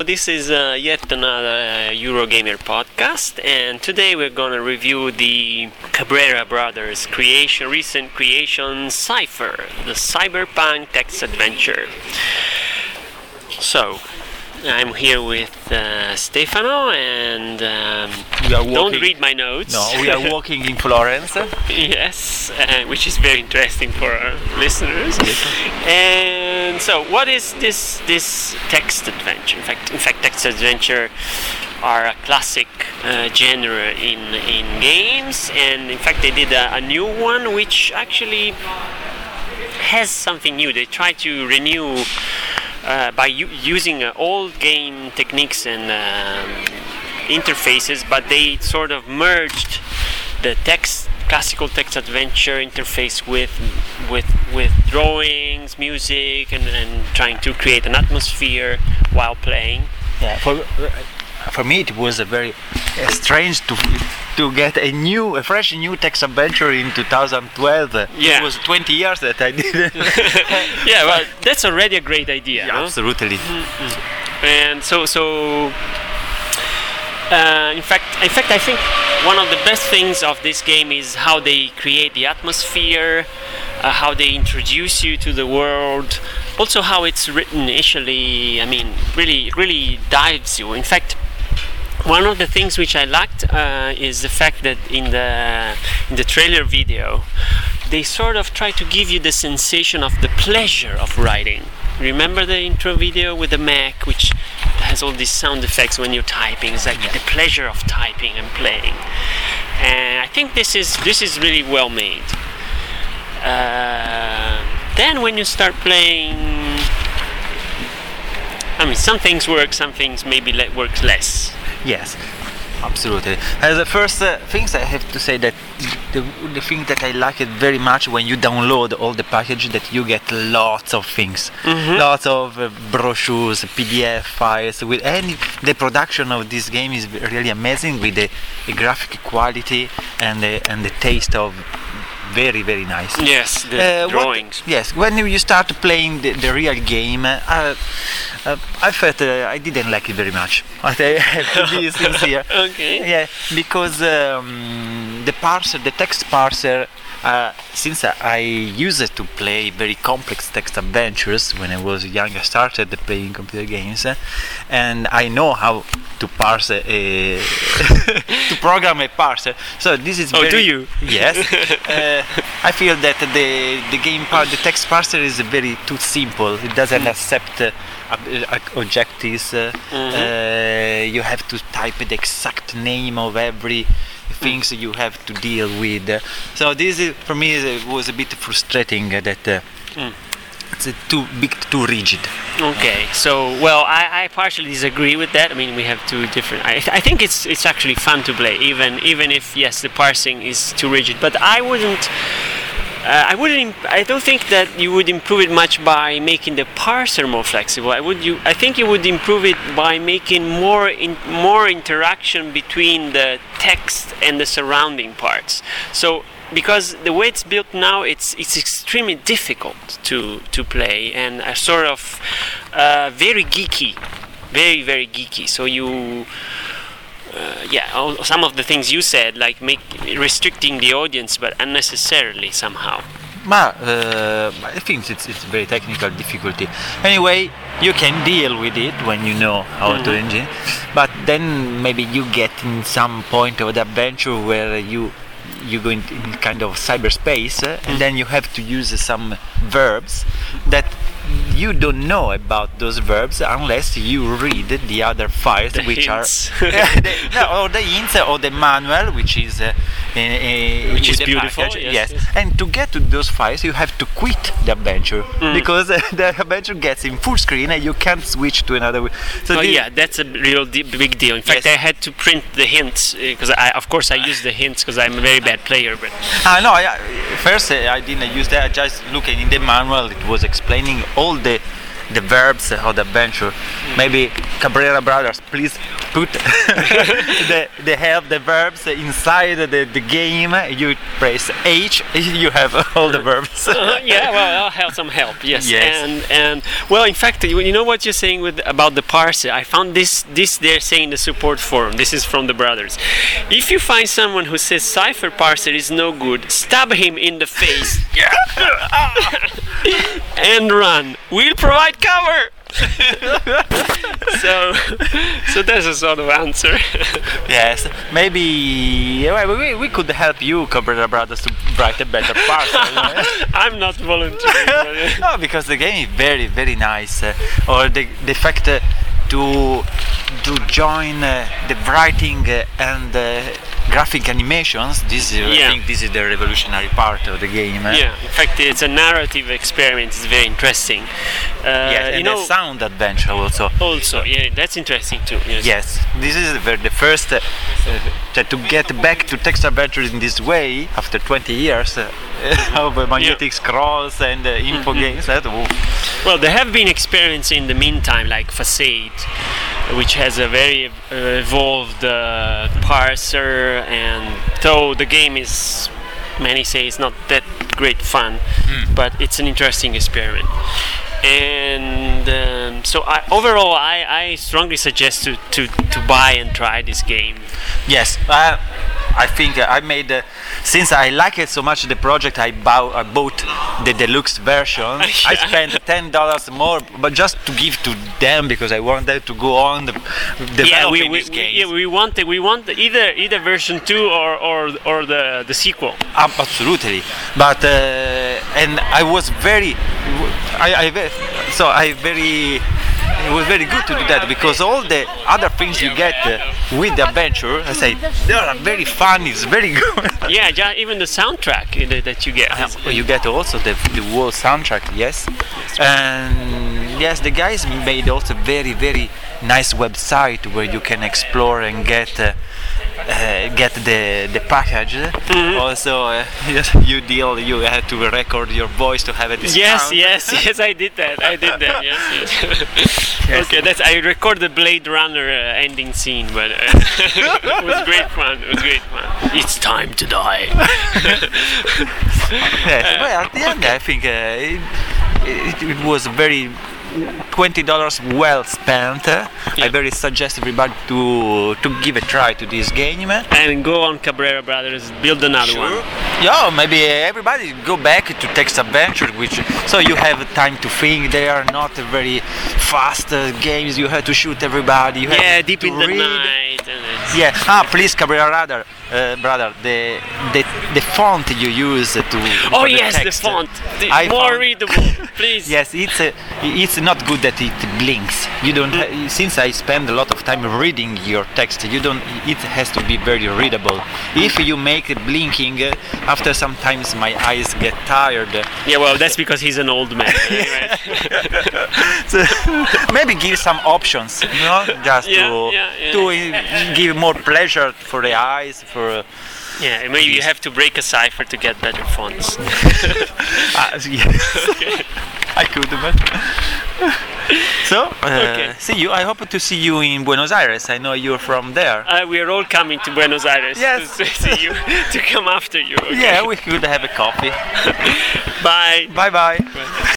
this is yet another Eurogamer podcast, and today we're gonna review the Cabrera Brothers recent creation Cypher, the cyberpunk text adventure. So, I'm here with Stefano, and don't read my notes. No, we are walking in Florence. Yes, which is very interesting for our listeners. And so, what is this text adventure? In fact, text adventure are a classic genre in games, and in fact, they did a new one which actually has something new. They try to renew. By using old game techniques and interfaces, but they sort of merged the classical text adventure interface with drawings, music, and trying to create an atmosphere while playing. Yeah, for me it was a very strange to get a fresh new text adventure in 2012. Yeah. It was 20 years that I did. Yeah, well, that's already a great idea. Yeah, no? Absolutely. And so in fact, I think one of the best things of this game is how they create the atmosphere, how they introduce you to the world, also how it's written initially. I mean, really dives you. In fact, one of the things which I liked is the fact that in the trailer video, they sort of try to give you the sensation of the pleasure of writing. Remember the intro video with the Mac, which has all these sound effects when you're typing? It's like the pleasure of typing and playing. And I think this is really well made. Then when you start playing, I mean, some things work, some things maybe work less. Yes, absolutely. As the first things I have to say that the thing that I like it very much when you download all the package, that you get lots of things, lots of brochures, PDF files. The production of this game is really amazing with the graphic quality and the taste of. Very, very nice. Yes, the drawings. When you start playing the real game, I felt I didn't like it very much. I have to be sincere. Okay. Yeah, because the text parser. Since I used to play very complex text adventures when I was young, I started playing computer games, and I know how to parse to program a parser. So this is. Do you? Yes. I feel that the text parser is very too simple. It doesn't accept objectives. You have to type the exact name of every things you have to deal with. So this for me was a bit frustrating that it's too big, too rigid. Okay, so well, I partially disagree with that. I mean, we have two different. I think it's actually fun to play, even if yes, the parsing is too rigid. But I don't think that you would improve it much by making the parser more flexible. I think you would improve it by making more interaction between the text and the surrounding parts. So, because the way it's built now, it's extremely difficult to play and a sort of very geeky, very geeky. So you. Some of the things you said, like restricting the audience, but unnecessarily somehow. I think it's very technical difficulty. Anyway, you can deal with it when you know how to engine, but then maybe you get in some point of the adventure where you go in kind of cyberspace, and then you have to use some verbs that you don't know about those verbs unless you read the other files, which hints. or the hints or the manual, which is beautiful. Yes. And to get to those files, you have to quit the adventure because the adventure gets in full screen and you can't switch to another. So that's a real big deal. In fact, I had to print the hints because of course I use the hints because I'm a very bad player. But first I didn't use that. I just looking in the manual. It was explaining all the the verbs of the adventure. Maybe Cabrera Brothers, please put they have the verbs inside the game. You press H, you have all the verbs. Yeah, well, I'll have some help. Yes. Yes. And well, in fact, you know what you're saying about the parser. I found this they're saying the support forum. This is from the brothers. If you find someone who says cipher parser is no good, stab him in the face and run. We'll provide cover. so that's a sort of answer. Yes, maybe we could help you, Cabrera Brothers, to write a better parser. I'm not volunteering. No, because the game is very, very nice. Or the fact to join the writing and graphic animations. This is, I think this is the revolutionary part of the game. Yeah, in fact, it's a narrative experience. It's very interesting. Yes, and the sound adventure also. Also, yeah, that's interesting too. Yes, this is the first to get back to text adventures in this way after 20 years of magnetic scrolls and info games. Well, there have been experiments in the meantime, like Facade, which has a very evolved parser, and though the game is, many say, it's not that great fun, but it's an interesting experiment. And so overall, I strongly suggest to buy and try this game. Yes, I think I made, since I like it so much, the project, I bought the deluxe version. I spent $10 more, but just to give to them, because I want them to go on developing this game. Yeah, we want either version 2 or the sequel. Absolutely, but and I was it was very good to do that, because all the other things you get with the adventure, I say, they are very fun. It's very good. Yeah, even the soundtrack that you get. You get also the whole soundtrack, yes. And yes, the guys made also very, very nice website where you can explore and get the package. Also, you had to record your voice to have a discount. Yes, I did that. Yes. Yes. Okay, I recorded the Blade Runner ending scene, but it was great fun. It's time to die. Yes, well, at the end, I think it was very $20 well spent. I very suggest everybody to give a try to this game and go on Cabrera Brothers, build another one. Yeah, maybe everybody go back to text adventure, so you have time to think. They are not very fast games. You have to shoot everybody. You have deep to in the read. night. Please, Cabrera brother, the font you use to. Oh for yes, the text, the font, more readable, please. Yes, it's not good that it blinks. You don't. Since I spend a lot of time reading your text, you don't. It has to be very readable. If you make it blinking, after sometimes my eyes get tired. Yeah, well, that's because he's an old man. Anyway. So maybe give some options, just to give more pleasure for the eyes. Yeah, maybe you have to break a cipher to get better fonts. Yes. Okay. I could, but so see you. I hope to see you in Buenos Aires. I know you're from there. We are all coming to Buenos Aires to see you, to come after you. Okay? Yeah, we could have a coffee. Bye. Bye.